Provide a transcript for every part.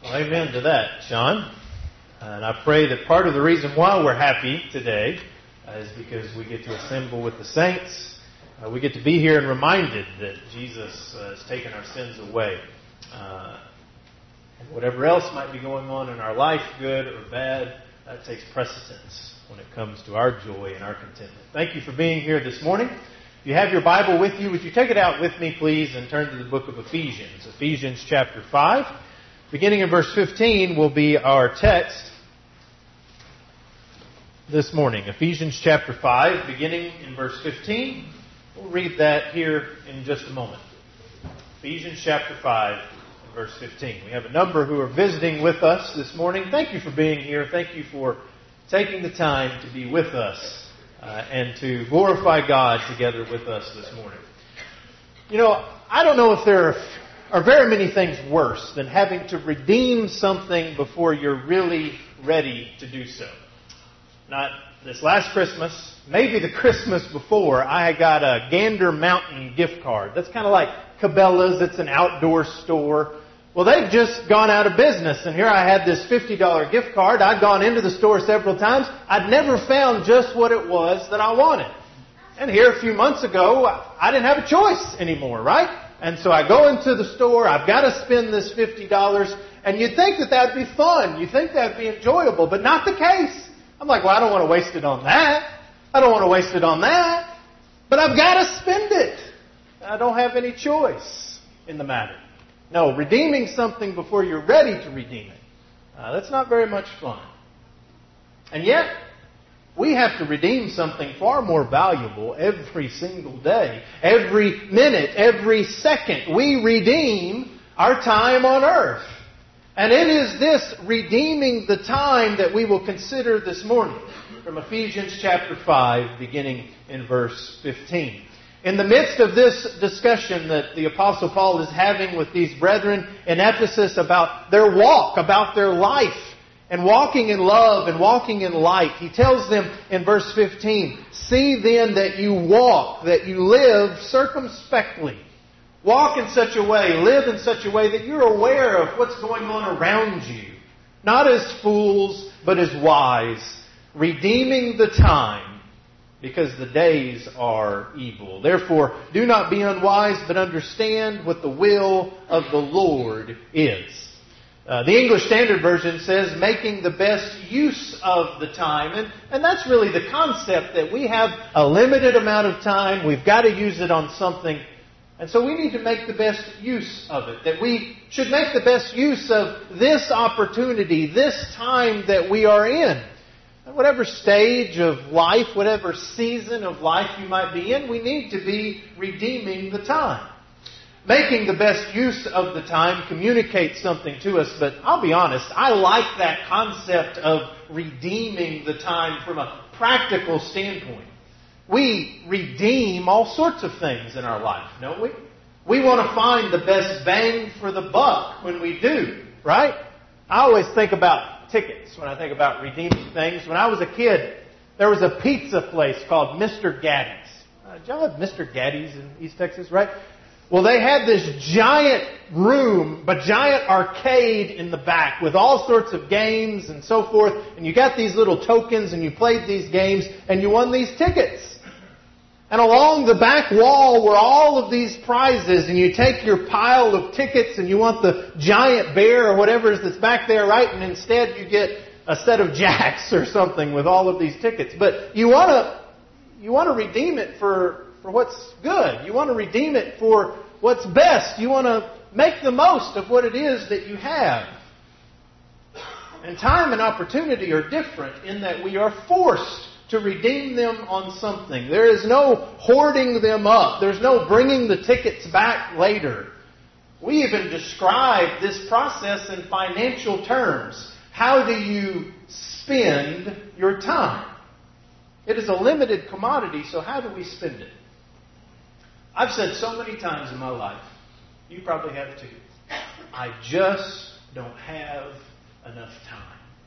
Well, amen to that, Sean. And I pray that part of the reason why we're happy today is because we get to assemble with the saints. We get to be here and reminded that Jesus has taken our sins away. And whatever else might be going on in our life, good or bad, that takes precedence when it comes to our joy and our contentment. Thank you for being here this morning. If you have your Bible with you, would you take it out with me, please, and turn to the book of Ephesians. Ephesians chapter 5. Beginning in verse 15 will be our text this morning. Ephesians chapter 5, beginning in verse 15. We'll read that here in just a moment. Ephesians chapter 5, and verse 15. We have a number who are visiting with us this morning. Thank you for being here. Thank you for taking the time to be with us and to glorify God together with us this morning. You know, I don't know if there are very many things worse than having to redeem something before you're really ready to do so. Not this last Christmas, maybe the Christmas before, I got a Gander Mountain gift card. That's kind of like Cabela's. It's an outdoor store. Well, they've just gone out of business, and here I had this $50 gift card. I'd gone into the store several times. I'd never found just what it was that I wanted. And here a few months ago, I didn't have a choice anymore, right? And so I go into the store, I've got to spend this $50, and you'd think that that'd be fun. You'd think that'd be enjoyable, but not the case. I'm like, well, I don't want to waste it on that. I don't want to waste it on that. But I've got to spend it. I don't have any choice in the matter. No, redeeming something before you're ready to redeem it, that's not very much fun. And yet, we have to redeem something far more valuable every single day, every minute, every second. We redeem our time on earth. And it is this redeeming the time that we will consider this morning from Ephesians chapter 5, beginning in verse 15. In the midst of this discussion that the Apostle Paul is having with these brethren in Ephesus about their walk, about their life, and walking in love and walking in light, he tells them in verse 15, "See then that you walk, that you live circumspectly." Walk in such a way, live in such a way that you're aware of what's going on around you. Not as fools, but as wise, redeeming the time, because the days are evil. Therefore, do not be unwise, but understand what the will of the Lord is. The English Standard Version says, making the best use of the time. And that's really the concept, that we have a limited amount of time. We've got to use it on something. And so we need to make the best use of it. That we should make the best use of this opportunity, this time that we are in. And whatever stage of life, whatever season of life you might be in, we need to be redeeming the time. Making the best use of the time communicates something to us, but I'll be honest, I like that concept of redeeming the time from a practical standpoint. We redeem all sorts of things in our life, don't we? We want to find the best bang for the buck when we do, right? I always think about tickets when I think about redeeming things. When I was a kid, there was a pizza place called Mr. Gatti's. Did y'all have Mr. Gatti's in East Texas, right? Well, they had this giant room, but giant arcade in the back with all sorts of games and so forth. And you got these little tokens and you played these games and you won these tickets. And along the back wall were all of these prizes, and you take your pile of tickets and you want the giant bear or whatever that's back there, right? And instead you get a set of jacks or something with all of these tickets. But you want to redeem it for what's good. You want to redeem it for what's best. You want to make the most of what it is that you have. And time and opportunity are different in that we are forced to redeem them on something. There is no hoarding them up. There's no bringing the tickets back later. We even describe this process in financial terms. How do you spend your time? It is a limited commodity, so how do we spend it? I've said so many times in my life, you probably have too, I just don't have enough time.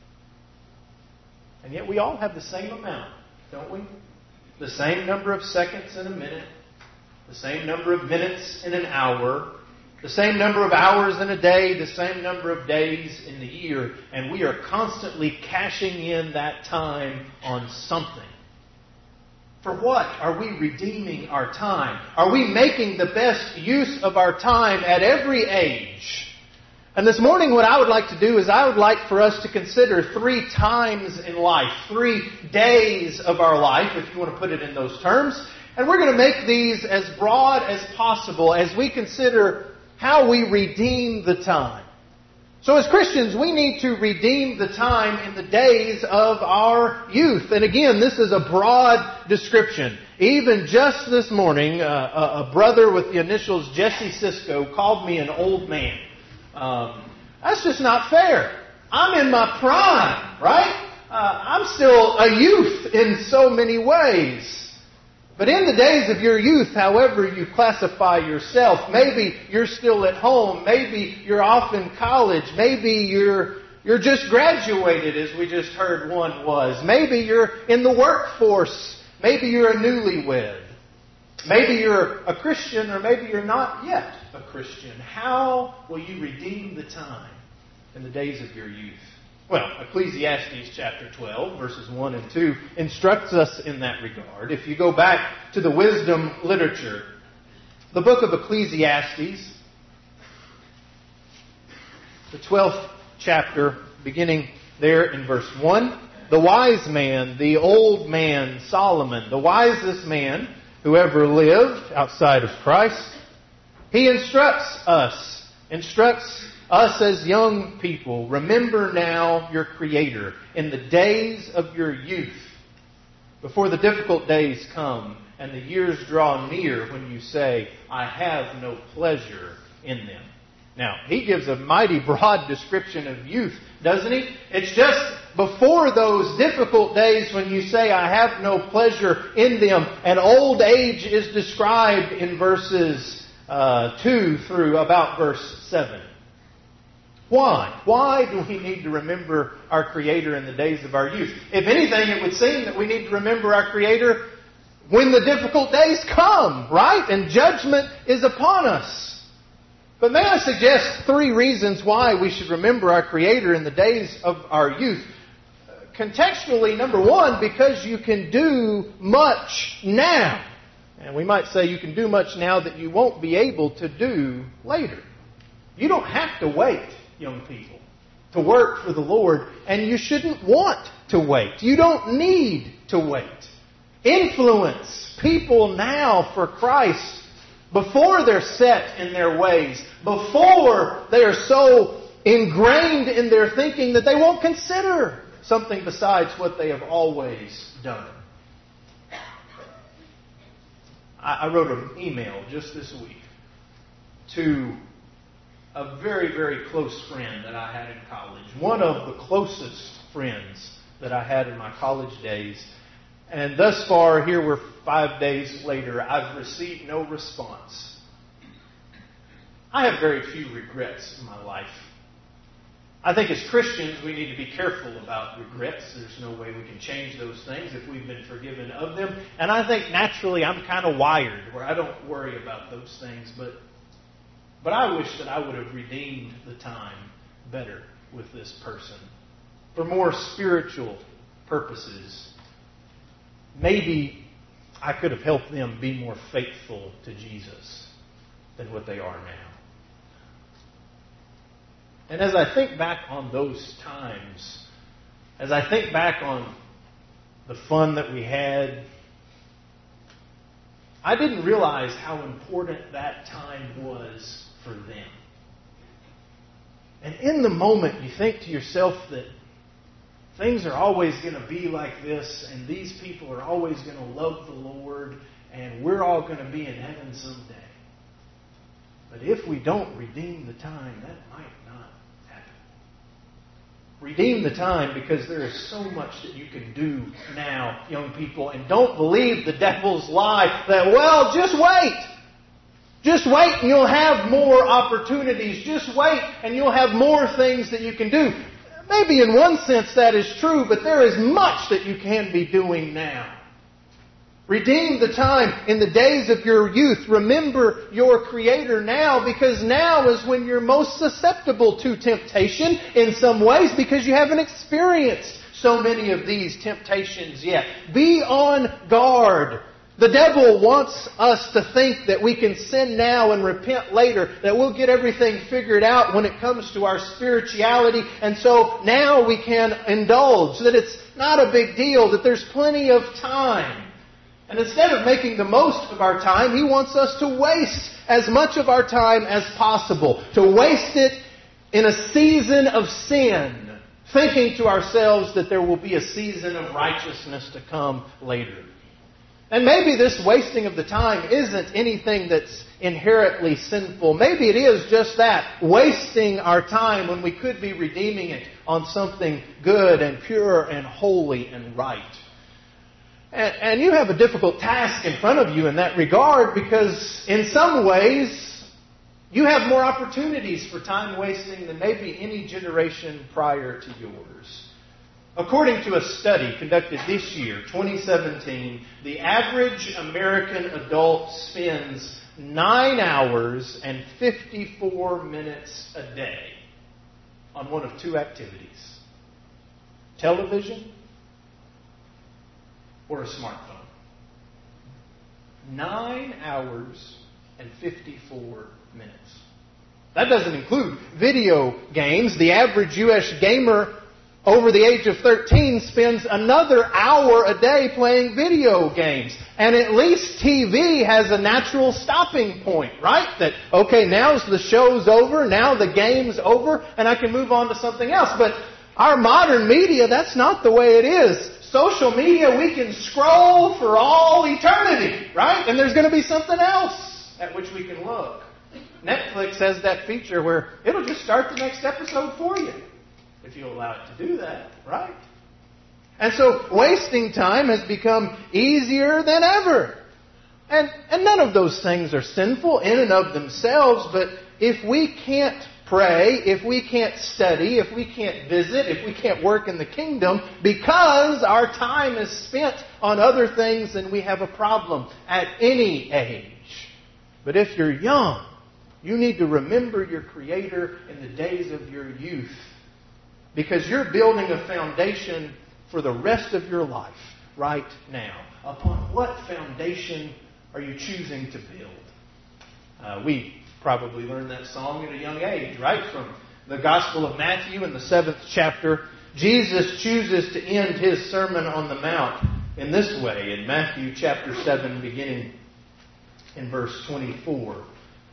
And yet we all have the same amount, don't we? The same number of seconds in a minute, the same number of minutes in an hour, The same number of hours in a day, the same number of days in the year, and we are constantly cashing in that time on something. For what are we redeeming our time? Are we making the best use of our time at every age? And this morning what I would like to do is I would like for us to consider 3 times in life, 3 days of our life, if you want to put it in those terms. And we're going to make these as broad as possible as we consider how we redeem the time. So as Christians, we need to redeem the time in the days of our youth. And again, this is a broad description. Even just this morning, a brother with the initials Jesse Sisko called me an old man. That's just not fair. I'm in my prime, right? I'm still a youth in so many ways. But in the days of your youth, however you classify yourself, maybe you're still at home, maybe you're off in college, maybe you're just graduated, as we just heard one was. Maybe you're in the workforce, maybe you're a newlywed. Maybe you're a Christian, or maybe you're not yet a Christian. How will you redeem the time in the days of your youth? Well, Ecclesiastes chapter 12, verses 1 and 2 instructs us in that regard. If you go back to the wisdom literature, the book of Ecclesiastes, the 12th chapter, beginning there in verse 1, the wise man, the old man, Solomon, the wisest man who ever lived outside of Christ, he instructs us as young people, remember now your Creator in the days of your youth, before the difficult days come and the years draw near when you say, I have no pleasure in them. Now, he gives a mighty broad description of youth, doesn't he? It's just before those difficult days when you say, I have no pleasure in them. And old age is described in verses 2 through about verse 7. Why? Why do we need to remember our Creator in the days of our youth? If anything, it would seem that we need to remember our Creator when the difficult days come, right? And judgment is upon us. But may I suggest 3 reasons why we should remember our Creator in the days of our youth. Contextually, number 1, because you can do much now. And we might say you can do much now that you won't be able to do later. You don't have to wait, young people, to work for the Lord, and you shouldn't want to wait. You don't need to wait. Influence people now for Christ before they're set in their ways, before they are so ingrained in their thinking that they won't consider something besides what they have always done. I wrote an email just this week to a very, very close friend that I had in college. One of the closest friends that I had in my college days. And thus far, here we're 5 days later, I've received no response. I have very few regrets in my life. I think as Christians, we need to be careful about regrets. There's no way we can change those things if we've been forgiven of them. And I think naturally I'm kind of wired where I don't worry about those things. But I wish that I would have redeemed the time better with this person for more spiritual purposes. Maybe I could have helped them be more faithful to Jesus than what they are now. And as I think back on those times, as I think back on the fun that we had, I didn't realize how important that time was for them. And in the moment, you think to yourself that things are always going to be like this, and these people are always going to love the Lord, and we're all going to be in heaven someday. But if we don't redeem the time, that might not happen. Redeem the time, because there is so much that you can do now, young people, and don't believe the devil's lie that, well, just wait. Just wait and you'll have more opportunities. Just wait and you'll have more things that you can do. Maybe in one sense that is true, but there is much that you can be doing now. Redeem the time in the days of your youth. Remember your Creator now, because now is when you're most susceptible to temptation in some ways, because you haven't experienced so many of these temptations yet. Be on guard. The devil wants us to think that we can sin now and repent later, that we'll get everything figured out when it comes to our spirituality, and so now we can indulge, that it's not a big deal, that there's plenty of time. And instead of making the most of our time, he wants us to waste as much of our time as possible. To waste it in a season of sin, thinking to ourselves that there will be a season of righteousness to come later. And maybe this wasting of the time isn't anything that's inherently sinful. Maybe it is just that, wasting our time when we could be redeeming it on something good and pure and holy and right. And you have a difficult task in front of you in that regard, because in some ways you have more opportunities for time wasting than maybe any generation prior to yours. According to a study conducted this year, 2017, the average American adult spends 9 hours and 54 minutes a day on one of two activities: television or a smartphone. 9 hours and 54 minutes. That doesn't include video games. The average U.S. gamer over the age of 13 spends another hour a day playing video games. And at least TV has a natural stopping point, right? That, okay, now the show's over, now the game's over, and I can move on to something else. But our modern media, that's not the way it is. Social media, we can scroll for all eternity, right? And there's going to be something else at which we can look. Netflix has that feature where it'll just start the next episode for you, if you allow it to do that, right? And so wasting time has become easier than ever. And none of those things are sinful in and of themselves, but if we can't pray, if we can't study, if we can't visit, if we can't work in the kingdom because our time is spent on other things, then we have a problem at any age. But if you're young, you need to remember your Creator in the days of your youth, because you're building a foundation for the rest of your life right now. Upon what foundation are you choosing to build? We probably learned that song at a young age, right? From the Gospel of Matthew in the 7th chapter. Jesus chooses to end His Sermon on the Mount in this way, in Matthew chapter 7, beginning in verse 24.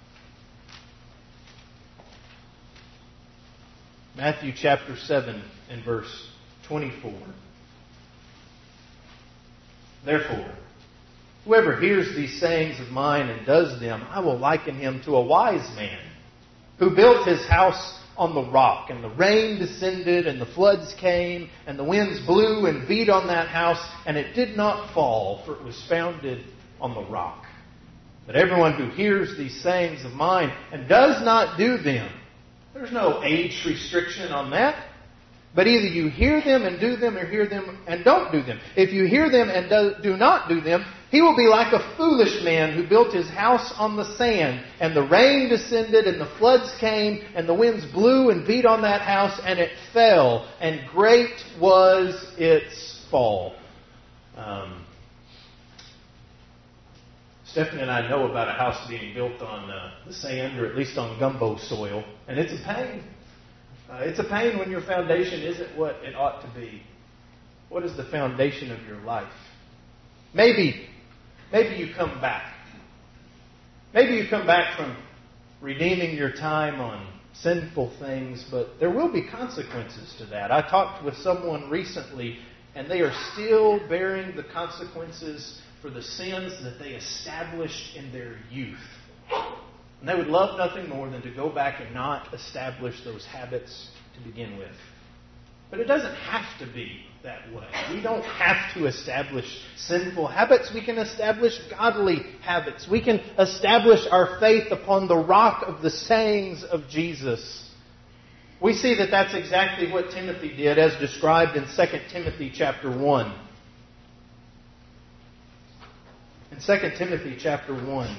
Matthew chapter 7 and verse 24. Therefore, whoever hears these sayings of mine and does them, I will liken him to a wise man who built his house on the rock. And the rain descended, and the floods came, and the winds blew and beat on that house, and it did not fall, for it was founded on the rock. But everyone who hears these sayings of mine and does not do them, there's no age restriction on that. But either you hear them and do them, or hear them and don't do them. If you hear them and do not do them, he will be like a foolish man who built his house on the sand. And the rain descended, and the floods came, and the winds blew and beat on that house, and it fell. And great was its fall. Stephanie and I know about a house being built on the sand, or at least on gumbo soil. And it's a pain. It's a pain when your foundation isn't what it ought to be. What is the foundation of your life? Maybe you come back. Maybe you come back from redeeming your time on sinful things, but there will be consequences to that. I talked with someone recently, and they are still bearing the consequences for the sins that they established in their youth. And they would love nothing more than to go back and not establish those habits to begin with. But it doesn't have to be that way. We don't have to establish sinful habits. We can establish godly habits. We can establish our faith upon the rock of the sayings of Jesus. We see that that's exactly what Timothy did, as described in 2 Timothy chapter 1. In 2 Timothy chapter 1,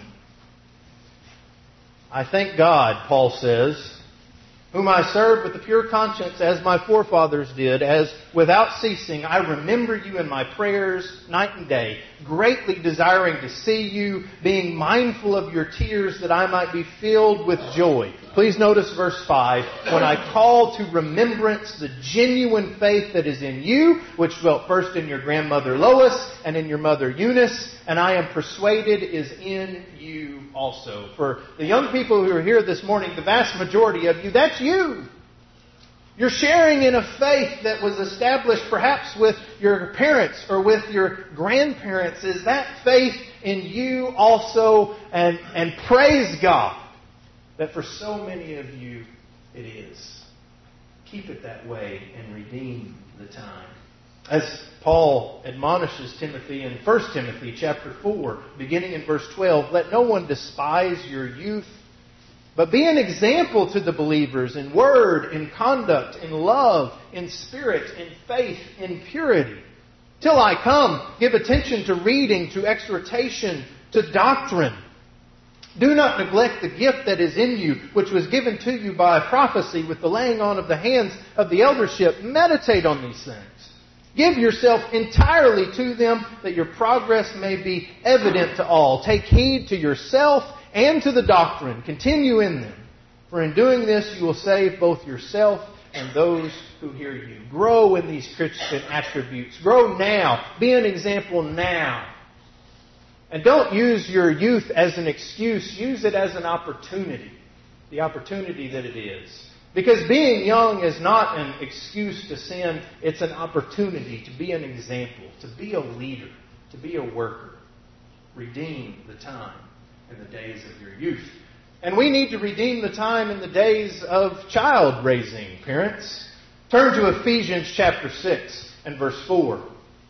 I thank God, Paul says, whom I serve with a pure conscience as my forefathers did, as without ceasing I remember you in my prayers night and day, greatly desiring to see you, being mindful of your tears that I might be filled with joy. Please notice verse 5. When I call to remembrance the genuine faith that is in you, which dwelt first in your grandmother Lois and in your mother Eunice, and I am persuaded is in you also. For the young people who are here this morning, the vast majority of you, that's you. You're sharing in a faith that was established perhaps with your parents or with your grandparents. Is that faith in you also? And praise God that for so many of you it is. Keep it that way and redeem the time. As Paul admonishes Timothy in 1 Timothy chapter 4, beginning in verse 12, let no one despise your youth, but be an example to the believers in word, in conduct, in love, in spirit, in faith, in purity. Till I come, give attention to reading, to exhortation, to doctrine. Do not neglect the gift that is in you, which was given to you by a prophecy with the laying on of the hands of the eldership. Meditate on these things. Give yourself entirely to them, that your progress may be evident to all. Take heed to yourself and to the doctrine. Continue in them. For in doing this, you will save both yourself and those who hear you. Grow in these Christian attributes. Grow now. Be an example now. And don't use your youth as an excuse. Use it as an opportunity. The opportunity that it is. Because being young is not an excuse to sin. It's an opportunity to be an example, to be a leader, to be a worker. Redeem the time in the days of your youth. And we need to redeem the time in the days of child raising, parents. Turn to Ephesians chapter 6 and verse 4.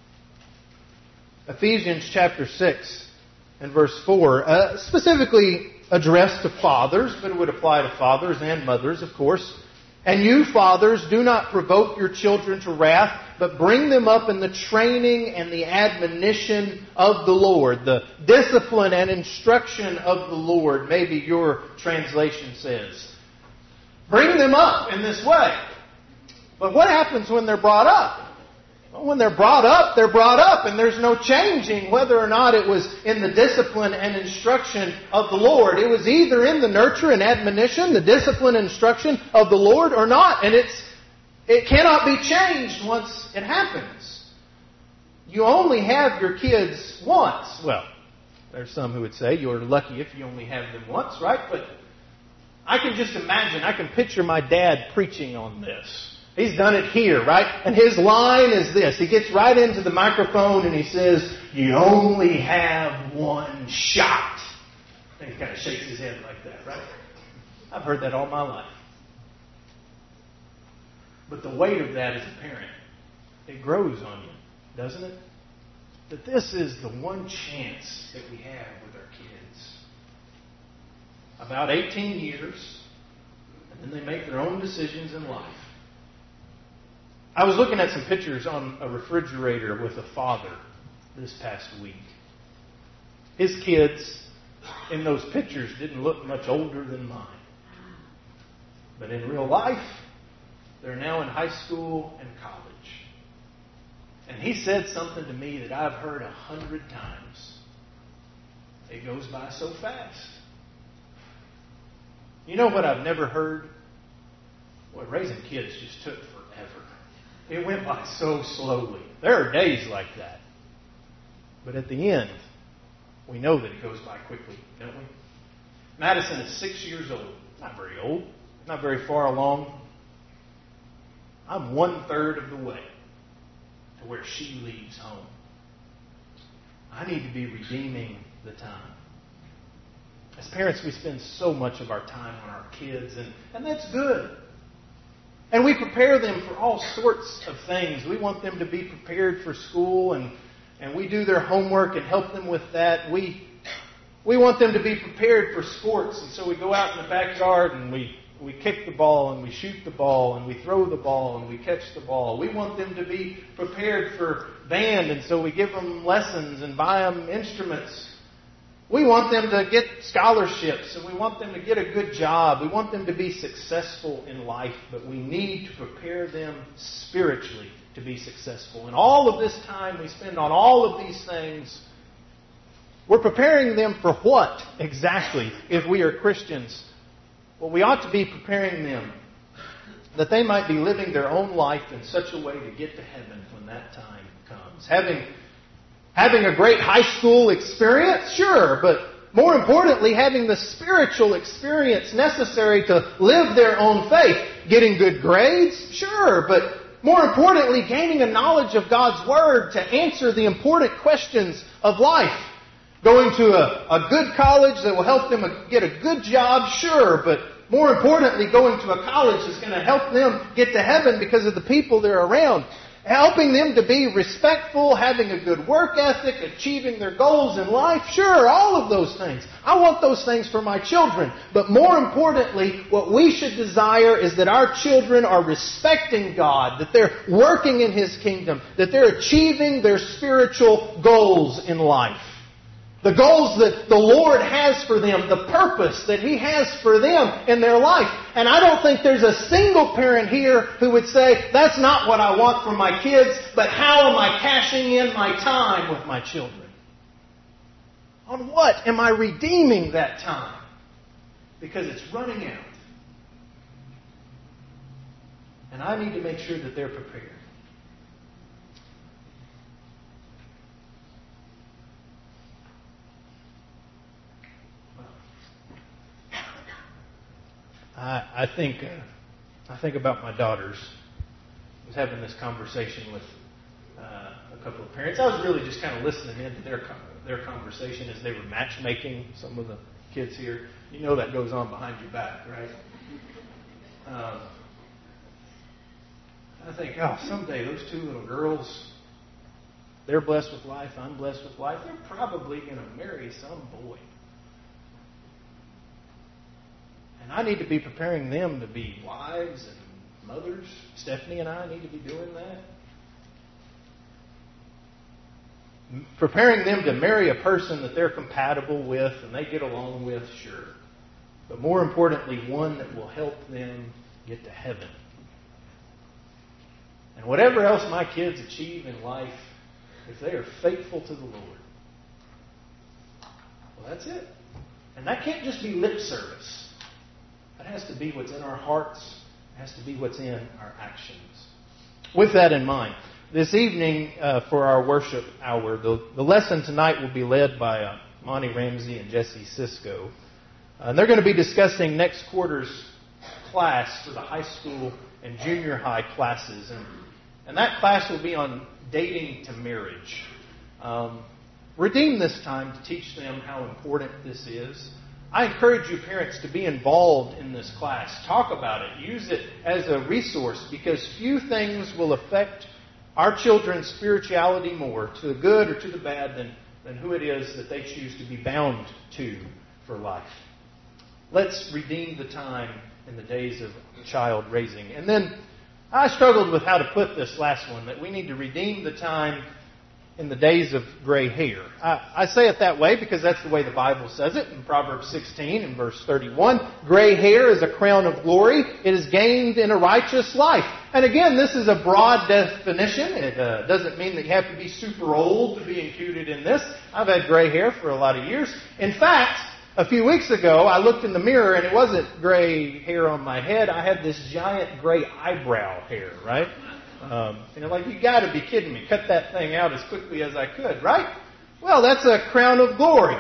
Ephesians chapter 6 and verse 4, specifically addressed to fathers, but it would apply to fathers and mothers, of course. And you, fathers, do not provoke your children to wrath, but bring them up in the training and the admonition of the Lord. The discipline and instruction of the Lord, maybe your translation says. Bring them up in this way. But what happens when they're brought up? Well, when they're brought up, and there's no changing whether or not it was in the discipline and instruction of the Lord. It was either in the nurture and admonition, the discipline and instruction of the Lord, or not. And it cannot be changed once it happens. You only have your kids once. Well, there's some who would say you're lucky if you only have them once, right? But I can just imagine, I can picture my dad preaching on this. He's done it here, right? And his line is this. He gets right into the microphone and he says, you only have one shot. And he kind of shakes his head like that, right? I've heard that all my life. But the weight of that as a parent, it grows on you, doesn't it? That this is the one chance that we have with our kids. About 18 years, and then they make their own decisions in life. I was looking at some pictures on a refrigerator with a father this past week. His kids in those pictures didn't look much older than mine. But in real life, they're now in high school and college. And he said something to me that I've heard 100 times. It goes by so fast. You know what I've never heard? Boy, raising kids just took forever. It went by so slowly. There are days like that. But at the end, we know that it goes by quickly, don't we? Madison is 6 years old. Not very old. Not very far along. I'm 1/3 of the way to where she leaves home. I need to be redeeming the time. As parents, we spend so much of our time on our kids, and that's good. And we prepare them for all sorts of things. We want them to be prepared for school, and we do their homework and help them with that. We want them to be prepared for sports, and so we go out in the backyard and we kick the ball and we shoot the ball and we throw the ball and we catch the ball. We want them to be prepared for band, and so we give them lessons and buy them instruments We want them to get scholarships, and we want them to get a good job. We want them to be successful in life, but we need to prepare them spiritually to be successful. And all of this time we spend on all of these things, we're preparing them for what exactly if we are Christians? Well, we ought to be preparing them that they might be living their own life in such a way to get to heaven when that time comes. Having a great high school experience, sure, but more importantly, having the spiritual experience necessary to live their own faith. Getting good grades, sure, but more importantly, gaining a knowledge of God's Word to answer the important questions of life. Going to a good college that will help them get a good job, sure, but more importantly, going to a college that's going to help them get to heaven because of the people they're around. Helping them to be respectful, having a good work ethic, achieving their goals in life. Sure, all of those things. I want those things for my children. But more importantly, what we should desire is that our children are respecting God, that they're working in His kingdom, that they're achieving their spiritual goals in life. The goals that the Lord has for them, the purpose that He has for them in their life. And I don't think there's a single parent here who would say, that's not what I want for my kids, but how am I cashing in my time with my children? On what am I redeeming that time? Because it's running out. And I need to make sure that they're prepared. I think about my daughters. I was having this conversation with a couple of parents. I was really just kind of listening into their conversation as they were matchmaking some of the kids here. You know that goes on behind your back, right? I think, someday those two little girls, they're blessed with life, I'm blessed with life. They're probably going to marry some boy. And I need to be preparing them to be wives and mothers. Stephanie and I need to be doing that. Preparing them to marry a person that they're compatible with and they get along with, sure. But more importantly, one that will help them get to heaven. And whatever else my kids achieve in life, if they are faithful to the Lord, well, that's it. And that can't just be lip service. It has to be what's in our hearts. It has to be what's in our actions. With that in mind, this evening for our worship hour, the lesson tonight will be led by Monty Ramsey and Jesse Sisko. And they're going to be discussing next quarter's class for the high school and junior high classes. And that class will be on dating to marriage. Redeem this time to teach them how important this is. I encourage you parents to be involved in this class. Talk about it. Use it as a resource because few things will affect our children's spirituality more, to the good or to the bad, than who it is that they choose to be bound to for life. Let's redeem the time in the days of child raising. And then I struggled with how to put this last one, that we need to redeem the time in the days of gray hair. I say it that way because that's the way the Bible says it in Proverbs 16 and verse 31. Gray hair is a crown of glory. It is gained in a righteous life. And again, this is a broad definition. It doesn't mean that you have to be super old to be included in this. I've had gray hair for a lot of years. In fact, a few weeks ago, I looked in the mirror and it wasn't gray hair on my head. I had this giant gray eyebrow hair, right? You got to be kidding me. Cut that thing out as quickly as I could, right? Well, that's a crown of glory.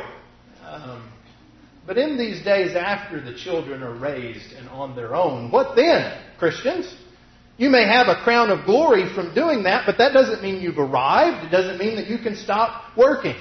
But in these days after the children are raised and on their own, what then, Christians? You may have a crown of glory from doing that, but that doesn't mean you've arrived. It doesn't mean that you can stop working.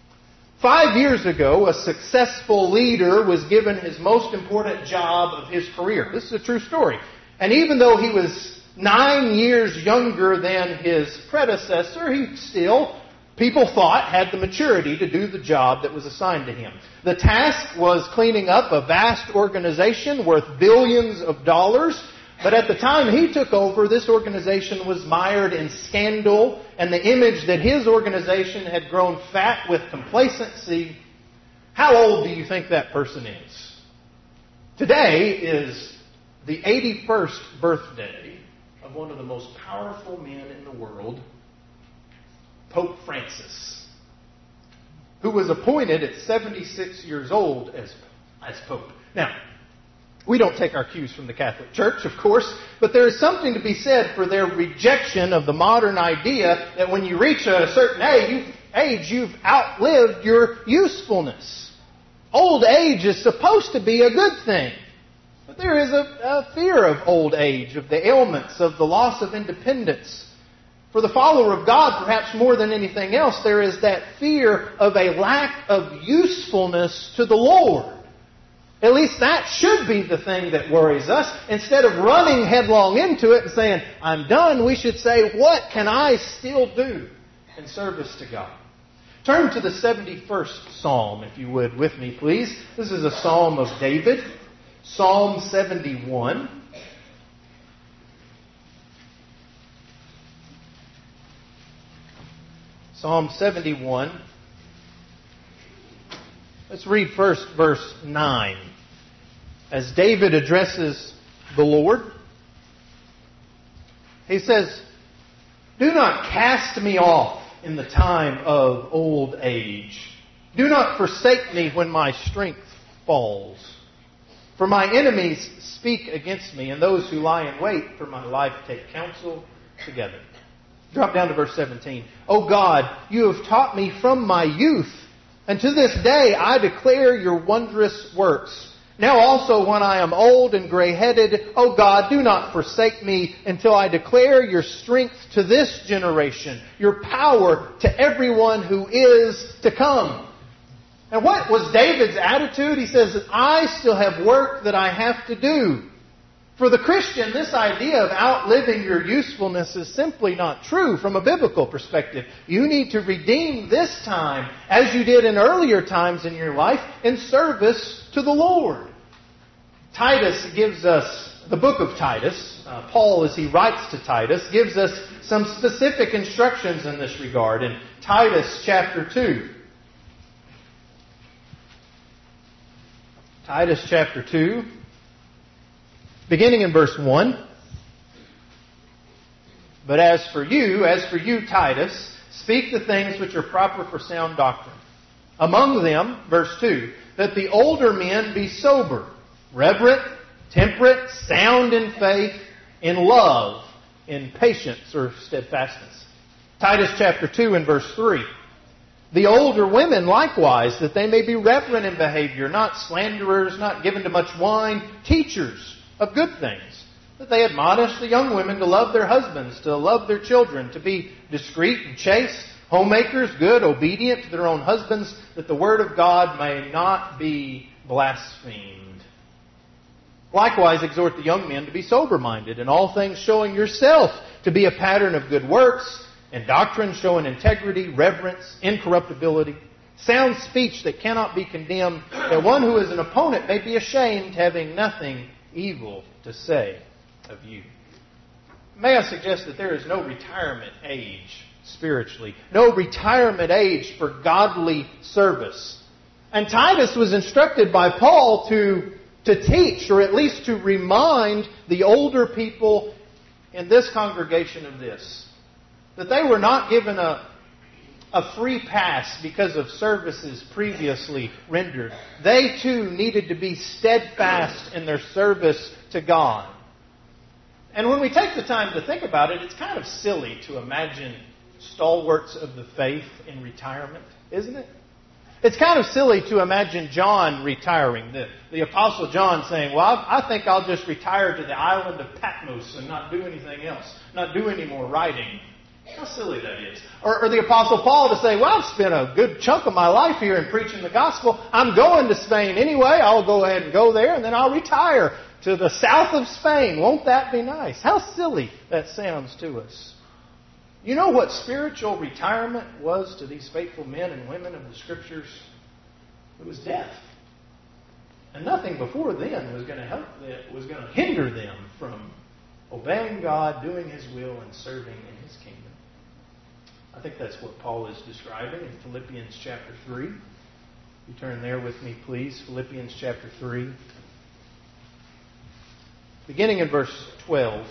5 years ago, a successful leader was given his most important job of his career. This is a true story. And even though he was 9 years younger than his predecessor, he still, people thought, had the maturity to do the job that was assigned to him. The task was cleaning up a vast organization worth billions of dollars. But at the time he took over, this organization was mired in scandal, and the image that his organization had grown fat with complacency How old do you think that person is? Today is the 81st birthday of one of the most powerful men in the world, Pope Francis, who was appointed at 76 years old as Pope. Now, we don't take our cues from the Catholic Church, of course, but there is something to be said for their rejection of the modern idea that when you reach a certain age, you've outlived your usefulness. Old age is supposed to be a good thing. But there is a fear of old age, of the ailments, of the loss of independence. For the follower of God, perhaps more than anything else, there is that fear of a lack of usefulness to the Lord. At least that should be the thing that worries us. Instead of running headlong into it and saying, I'm done, we should say, what can I still do in service to God? Turn to the 71st Psalm, if you would, with me, please. This is a Psalm of David, Psalm 71. Psalm 71. Let's read first verse 9. As David addresses the Lord, he says, "Do not cast me off in the time of old age. Do not forsake me when my strength falls. For my enemies speak against me, and those who lie in wait for my life take counsel together." Drop down to verse 17. "O God, you have taught me from my youth, and to this day I declare your wondrous works. Now also when I am old and gray-headed, O God, do not forsake me until I declare your strength to this generation, your power to everyone who is to come." And what was David's attitude? He says, I still have work that I have to do. For the Christian, this idea of outliving your usefulness is simply not true from a biblical perspective. You need to redeem this time, as you did in earlier times in your life, in service to the Lord. Titus gives us, the book of Titus, Paul, as he writes to Titus, gives us some specific instructions in this regard in Titus chapter 2. Titus chapter 2. Beginning in verse 1, "But as for you, Titus, speak the things which are proper for sound doctrine. Among them," verse 2, "that the older men be sober, reverent, temperate, sound in faith, in love, in patience," or steadfastness. Titus chapter 2 and verse 3, "The older women likewise, that they may be reverent in behavior, not slanderers, not given to much wine, teachers of good things, that they admonish the young women to love their husbands, to love their children, to be discreet and chaste, homemakers, good, obedient to their own husbands, that the word of God may not be blasphemed. Likewise exhort the young men to be sober-minded, in all things showing yourself to be a pattern of good works, and doctrine showing integrity, reverence, incorruptibility, sound speech that cannot be condemned, that one who is an opponent may be ashamed, having nothing evil to say of you." May I suggest that there is no retirement age spiritually, no retirement age for godly service. And Titus was instructed by Paul to teach, or at least to remind the older people in this congregation of this, that they were not given a free pass because of services previously rendered. They too needed to be steadfast in their service to God. And when we take the time to think about it, it's kind of silly to imagine stalwarts of the faith in retirement, isn't it? It's kind of silly to imagine John retiring, the Apostle John saying, "Well, I think I'll just retire to the island of Patmos and not do anything else, not do any more writing." How silly that is. Or the Apostle Paul to say, "Well, I've spent a good chunk of my life here in preaching the gospel. I'm going to Spain anyway. I'll go ahead and go there, and then I'll retire to the south of Spain. Won't that be nice?" How silly that sounds to us. You know what spiritual retirement was to these faithful men and women of the Scriptures? It was death. And nothing before then was going to help them, was going to hinder them from obeying God, doing His will, and serving in His kingdom. I think that's what Paul is describing in Philippians chapter 3. You turn there with me, please. Philippians chapter 3. Beginning in verse 12.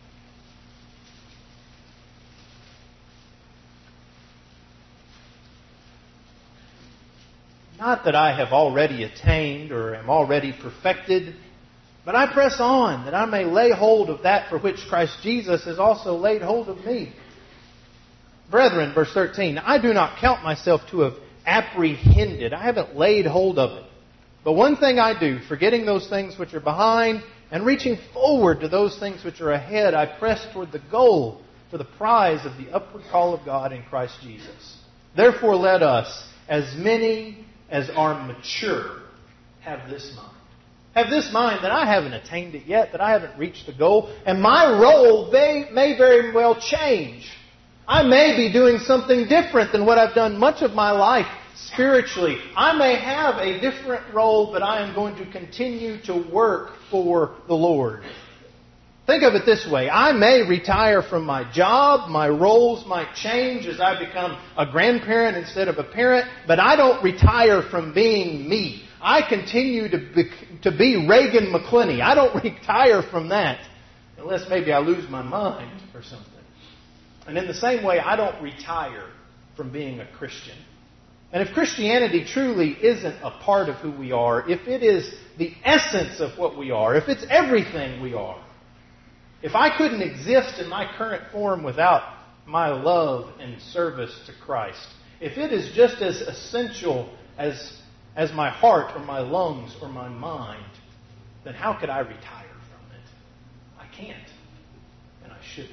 Not that I have already attained or am already perfected, but I press on that I may lay hold of that for which Christ Jesus has also laid hold of me. Brethren, verse 13, I do not count myself to have apprehended. I haven't laid hold of it. But one thing I do, forgetting those things which are behind and reaching forward to those things which are ahead, I press toward the goal for the prize of the upward call of God in Christ Jesus. Therefore let us, as many as are mature, have this mind. Have this mind that I haven't attained it yet, that I haven't reached the goal, and my role may very well change. I may be doing something different than what I've done much of my life spiritually. I may have a different role, but I am going to continue to work for the Lord. Think of it this way. I may retire from my job. My roles might change as I become a grandparent instead of a parent. But I don't retire from being me. I continue to be Reagan McClinney. I don't retire from that. Unless maybe I lose my mind or something. And in the same way, I don't retire from being a Christian. And if Christianity truly isn't a part of who we are, if it is the essence of what we are, if it's everything we are, if I couldn't exist in my current form without my love and service to Christ, if it is just as essential as my heart or my lungs or my mind, then how could I retire from it? I can't, and I shouldn't.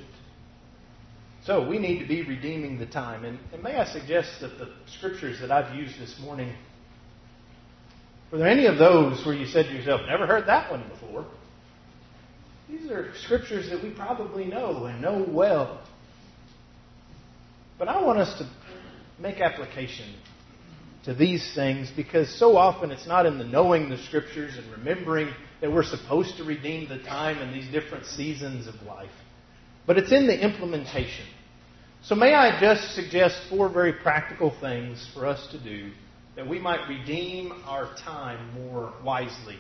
So we need to be redeeming the time. And may I suggest that the scriptures that I've used this morning, were there any of those where you said to yourself, never heard that one before? These are scriptures that we probably know and know well. But I want us to make application to these things because so often it's not in the knowing the scriptures and remembering that we're supposed to redeem the time in these different seasons of life. But it's in the implementation. So may I just suggest 4 very practical things for us to do that we might redeem our time more wisely.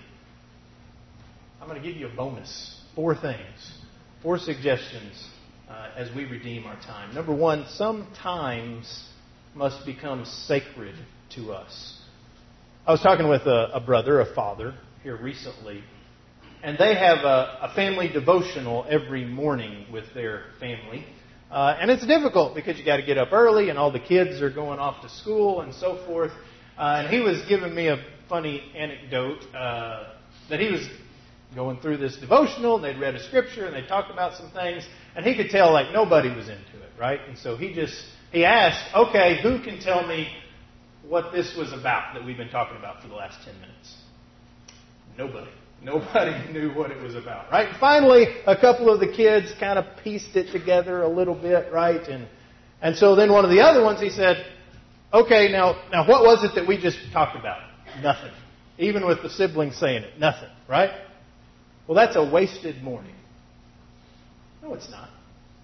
I'm going to give you a bonus. 4 things. 4 suggestions as we redeem our time. Number 1, some times must become sacred to us. I was talking with a brother, a father, here recently. And they have a family devotional every morning with their family. And it's difficult because you got to get up early and all the kids are going off to school and so forth. And he was giving me a funny anecdote that he was going through this devotional. They'd read a scripture and they talked about some things. And he could tell like nobody was into it, right? And so he asked, okay, who can tell me what this was about that we've been talking about for the last 10 minutes? Nobody. Nobody knew what it was about, right? And finally, a couple of the kids kind of pieced it together a little bit, right? And so then one of the other ones, he said, okay, now what was it that we just talked about? Nothing. Even with the siblings saying it, nothing, right? Well, that's a wasted morning. No, it's not.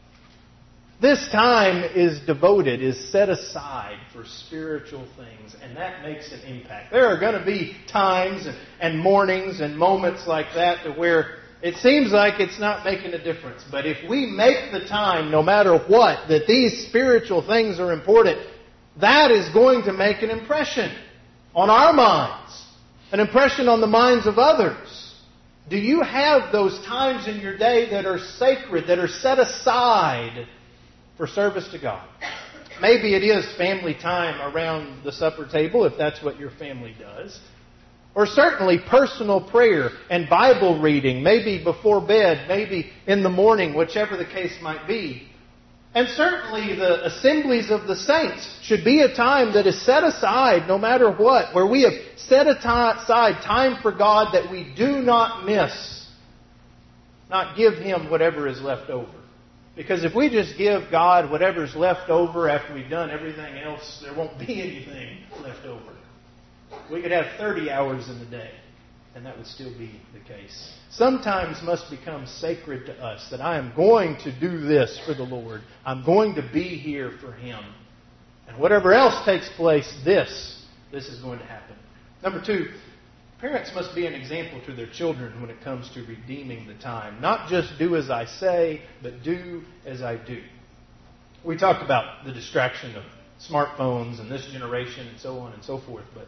This time is devoted, is set aside for spiritual things, and that makes an impact. There are going to be times and mornings and moments like that to where it seems like it's not making a difference. But if we make the time, no matter what, that these spiritual things are important, that is going to make an impression on our minds, an impression on the minds of others. Do you have those times in your day that are sacred, that are set aside for service to God? Maybe it is family time around the supper table, if that's what your family does. Or certainly personal prayer and Bible reading, maybe before bed, maybe in the morning, whichever the case might be. And certainly the assemblies of the saints should be a time that is set aside no matter what, where we have set aside time for God that we do not miss, not give Him whatever is left over. Because if we just give God whatever's left over after we've done everything else, there won't be anything left over. We could have 30 hours in the day, and that would still be the case. Sometimes must become sacred to us that I am going to do this for the Lord. I'm going to be here for Him. And whatever else takes place, this is going to happen. Number 2, parents must be an example to their children when it comes to redeeming the time. Not just do as I say, but do as I do. We talked about the distraction of smartphones and this generation and so on and so forth, but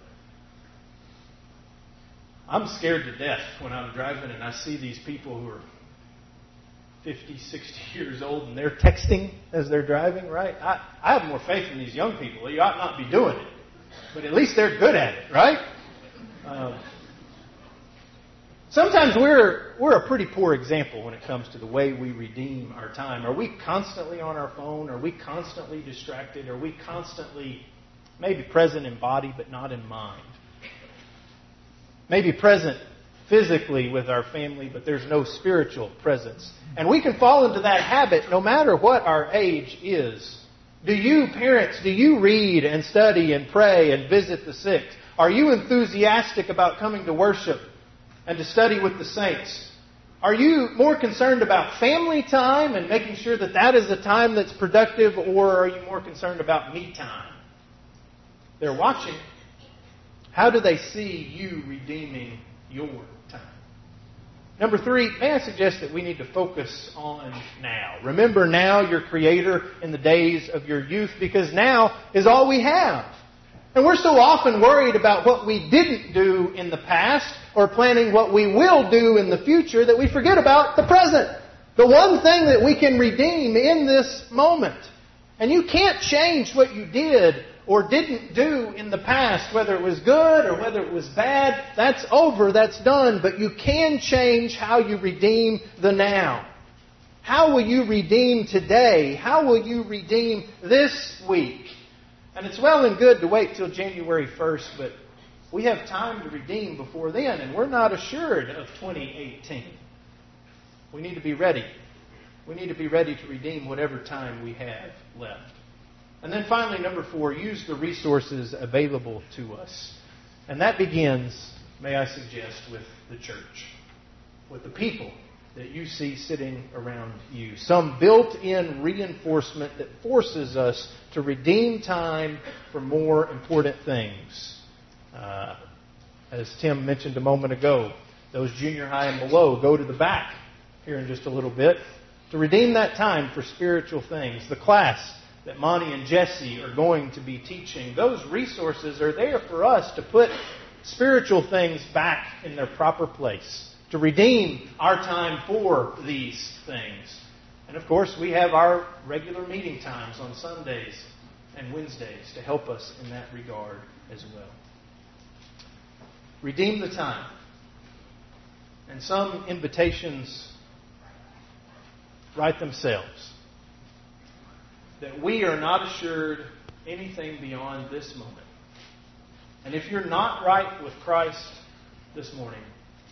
I'm scared to death when I'm driving and I see these people who are 50, 60 years old and they're texting as they're driving, right? I have more faith in these young people. You ought not be doing it, but at least they're good at it, right? Sometimes we're a pretty poor example when it comes to the way we redeem our time. Are we constantly on our phone? Are we constantly distracted? Are we constantly maybe present in body but not in mind? Maybe present physically with our family, but there's no spiritual presence. And we can fall into that habit no matter what our age is. Do you, parents, do you read and study and pray and visit the sick? Are you enthusiastic about coming to worship and to study with the saints? Are you more concerned about family time and making sure that that is a time that's productive, or are you more concerned about me time? They're watching. How do they see you redeeming your time? Number 3, may I suggest that we need to focus on now. Remember now your Creator in the days of your youth, because now is all we have. And we're so often worried about what we didn't do in the past or planning what we will do in the future that we forget about the present. The one thing that we can redeem in this moment. And you can't change what you did or didn't do in the past, whether it was good or whether it was bad. That's over, that's done. But you can change how you redeem the now. How will you redeem today? How will you redeem this week? And it's well and good to wait till January 1st, but we have time to redeem before then, and we're not assured of 2018. We need to be ready. We need to be ready to redeem whatever time we have left. And then finally, number 4, use the resources available to us. And that begins, may I suggest, with the church, with the people that you see sitting around you. Some built-in reinforcement that forces us to redeem time for more important things. As Tim mentioned a moment ago, those junior high and below go to the back here in just a little bit to redeem that time for spiritual things. The class that Monty and Jesse are going to be teaching, those resources are there for us to put spiritual things back in their proper place, to redeem our time for these things. And of course, we have our regular meeting times on Sundays and Wednesdays to help us in that regard as well. Redeem the time. And some invitations write themselves. That we are not assured anything beyond this moment. And if you're not right with Christ this morning,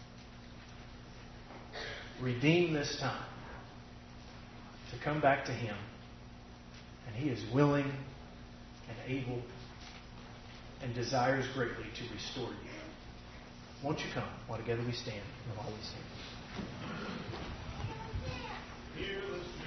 redeem this time to come back to Him. And He is willing and able and desires greatly to restore you. Won't you come while together we stand and while we sing? Hear the